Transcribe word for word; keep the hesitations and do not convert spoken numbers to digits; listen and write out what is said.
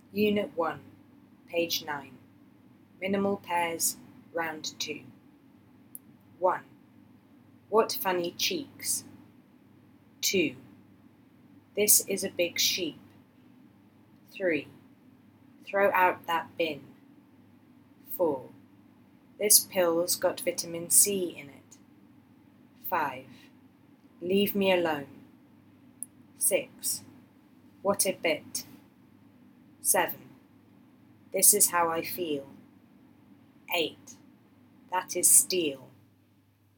Unit one, page nine. Minimal pairs, round two. one. What funny cheeks. two. This is a big sheep. three. Throw out that bin. four. This pill's got vitamin C in it. five. Leave me alone. six. What a bit. seven. This is how I feel. eight. That is steel.